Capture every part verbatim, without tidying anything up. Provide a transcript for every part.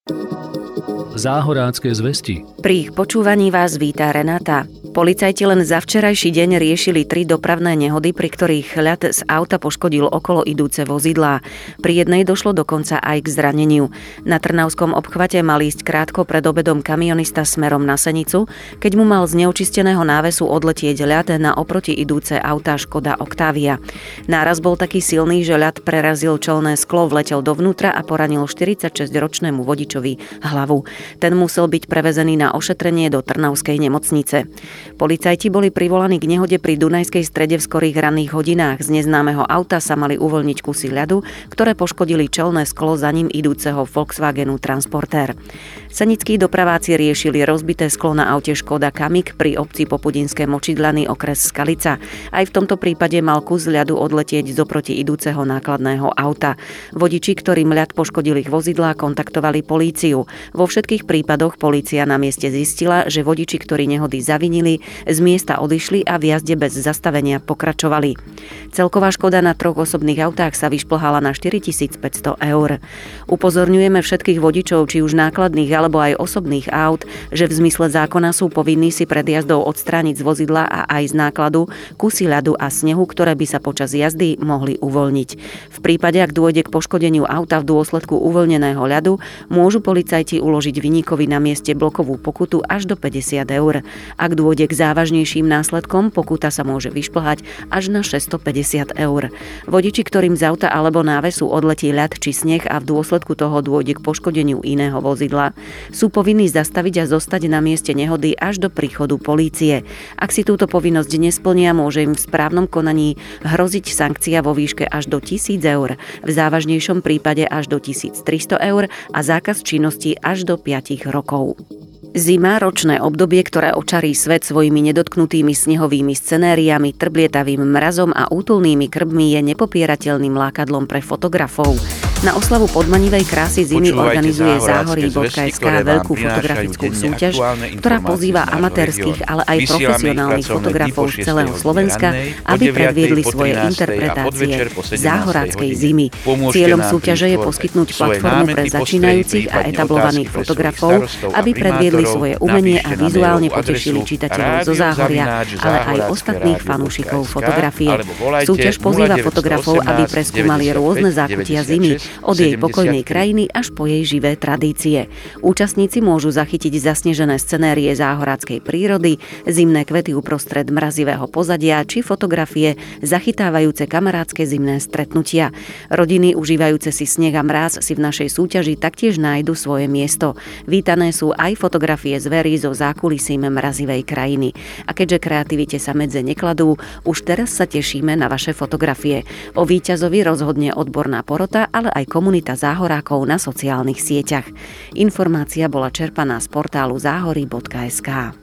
Záhorácké zvesti. Pri ich počúvaní vás víta Renata. Policajti len za včerajší deň riešili tri dopravné nehody, pri ktorých ľad z auta poškodil okolo idúce vozidlá. Pri jednej došlo dokonca aj k zraneniu. Na Trnavskom obchvate mal ísť krátko pred obedom kamionista smerom na Senicu, keď mu mal z neočisteného návesu odletieť ľad na oproti idúce auta Škoda Octavia. Náraz bol taký silný, že ľad prerazil čelné sklo, vletel dovnútra a poranil štyridsaťšesťročnému vodičovi hlavu. Ten musel byť prevezený na ošetrenie do Trnavskej nemocnice. Policajti boli privolaní k nehode pri Dunajskej strede v skorých ranných hodinách. Z neznámeho auta sa mali uvoľniť kusy ľadu, ktoré poškodili čelné sklo za ním idúceho Volkswagenu Transporter. Senickí dopraváci riešili rozbité sklo na aute Škoda Kamik pri obci Popudinské Močidlany, okres Skalica. Aj v tomto prípade mal kus ľadu odletieť z oproti idúceho nákladného auta. Vodiči, ktorým ľad poškodil ich vozidlá, kontaktovali políciu. Vo všetkých prípadoch polícia na mieste zistila, že vodiči, ktorí nehody zavinili, z miesta odišli a v jazde bez zastavenia pokračovali. Celková škoda na troch osobných autách sa vyšplhala na štyritisícpäťsto eur. Upozorňujeme všetkých vodičov, či už nákladných alebo aj osobných aut, že v zmysle zákona sú povinní si pred jazdou odstrániť z vozidla a aj z nákladu kusy ľadu a snehu, ktoré by sa počas jazdy mohli uvoľniť. V prípade, ak dôjde k poškodeniu auta v dôsledku uvoľneného ľadu, môžu policajti uložiť viníkovi na mieste blokovú pokutu až do päťdesiat eur. Ak dôjde k závažnejším následkom, pokuta sa môže vyšplhať až na šesťstopäťdesiat eur. Vodiči, ktorým z auta alebo návesu odletí ľad či sneh a v dôsledku toho dôjde k poškodeniu iného vozidla, sú povinní zastaviť a zostať na mieste nehody až do príchodu polície. Ak si túto povinnosť nesplnia, môže im v správnom konaní hroziť sankcia vo výške až do tisíc eur, v závažnejšom prípade až do tisíctristo eur a zákaz činnosti až do päť rokov. Zima, ročné obdobie, ktoré očarí svet svojimi nedotknutými snehovými scenériami, trblietavým mrazom a útulnými krbmi, je nepopierateľným lákadlom pre fotografov. Na oslavu podmanivej krásy zimy organizuje záhorí bodka es ká veľkú fotografickú súťaž, ktorá pozýva amatérskych, ale aj profesionálnych fotografov z celého Slovenska, aby predviedli svoje interpretácie záhoráckej zimy. Cieľom súťaže je poskytnúť platformu pre začínajúcich a etablovaných fotografov, aby predviedli svoje umenie a vizuálne potešili čitateľov zo Záhoria, ale aj ostatných fanúšikov fotografie. Súťaž pozýva fotografov, aby preskúmali rôzne zákutia zimy, od jej pokojnej krajiny až po jej živé tradície. Účastníci môžu zachytiť zasnežené scenérie záhoráckej prírody, zimné kvety uprostred mrazivého pozadia či fotografie zachytávajúce kamarátske zimné stretnutia. Rodiny užívajúce si sneh a mráz si v našej súťaži taktiež nájdu svoje miesto. Vítané sú aj fotografie zverí zo zákulisím mrazivej krajiny. A keďže kreativite sa medze nekladú, už teraz sa tešíme na vaše fotografie. O víťazovi rozhodne odborná porota, ale aj komunita záhorákov na sociálnych sieťach. Informácia bola čerpaná z portálu záhorí bodka es ká.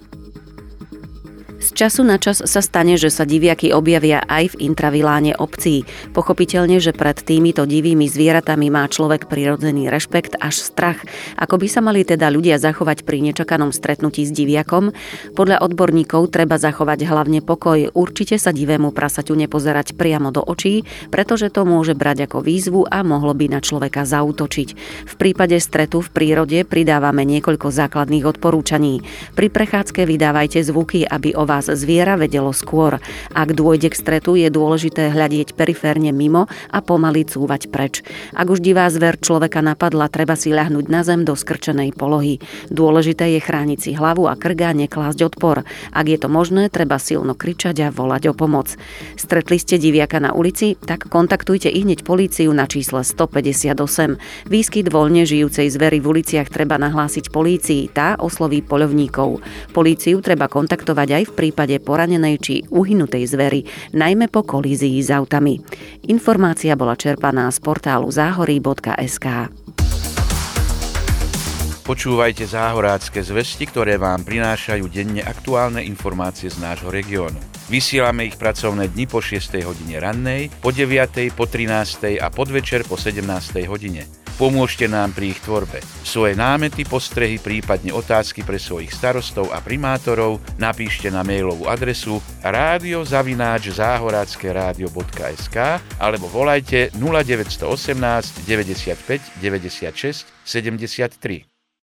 Z času na čas sa stane, že sa diviaky objavia aj v intraviláne obcí. Pochopiteľne, že pred týmito divými zvieratami má človek prirodzený rešpekt až strach. Ako by sa mali teda ľudia zachovať pri nečakanom stretnutí s diviakom? Podľa odborníkov treba zachovať hlavne pokoj. Určite sa divému prasaťu nepozerať priamo do očí, pretože to môže brať ako výzvu a mohlo by na človeka zaútočiť. V prípade stretu v prírode pridávame niekoľko základných odporúčaní. Pri prechádzke vydávajte zvuky, aby o vás zviera vedelo skôr. Ak dôjde k stretu, je dôležité hľadieť periférne mimo a pomaly cúvať preč. Ak už divá zver človeka napadla, treba si ľahnúť na zem do skrčenej polohy. Dôležité je chrániť si hlavu a krk a neklásť odpor. Ak je to možné, treba silno kričať a volať o pomoc. Stretli ste diviaka na ulici? Tak kontaktujte ihneď políciu na čísle stopäťdesiatosem. Výskyt voľne žijúcej zvery v uliciach treba nahlásiť polícii, tá osloví poľovníkov. Políciu treba kontaktovať aj v prípade poranenej či uhynutej zvery, najmä po kolízii s autami. Informácia bola čerpaná z portálu záhorí bodka es ká. Počúvajte záhorácké zvesti, ktoré vám prinášajú denne aktuálne informácie z nášho regiónu. Vysielame ich pracovné dni po šiestej hodine rannej, po deviatej, po trinástej a podvečer po sedemnástej hodine. Pomôžte nám pri ich tvorbe. Svoje námety, postrehy, prípadne otázky pre svojich starostov a primátorov napíšte na mailovú adresu rádio zavináč záhoracké rádio bodka es ká alebo volajte nula deväť jedna osem deväťdesiatpäť deväťdesiatšesť sedemdesiattri.